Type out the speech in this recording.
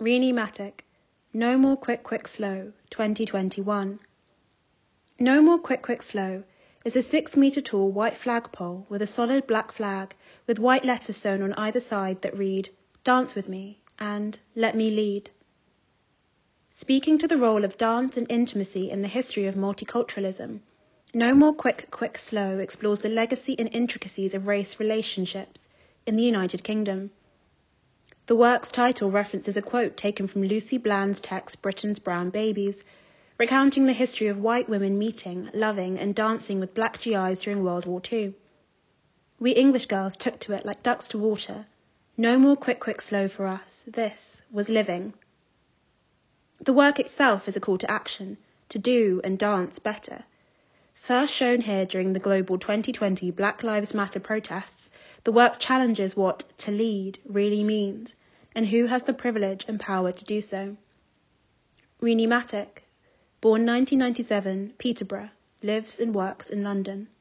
Renee Mattock, No More Quick Quick Slow, 2021. No More Quick Quick Slow is a 6-metre tall white flagpole with a solid black flag with white letters sewn on either side that read, Dance with me and Let me lead. Speaking to the role of dance and intimacy in the history of multiculturalism, No More Quick Quick Slow explores the legacy and intricacies of race relationships in the United Kingdom. The work's title references a quote taken from Lucy Bland's text Britain's Brown Babies, recounting the history of white women meeting, loving and dancing with black GIs during World War II. We English girls took to it like ducks to water. No more quick, quick, slow for us. This was living. The work itself is a call to action, to do and dance better. First shown here during the global 2020 Black Lives Matter protests, the work challenges what to lead really means, and who has the privilege and power to do so. Renee Mattock, born 1997, Peterborough, lives and works in London.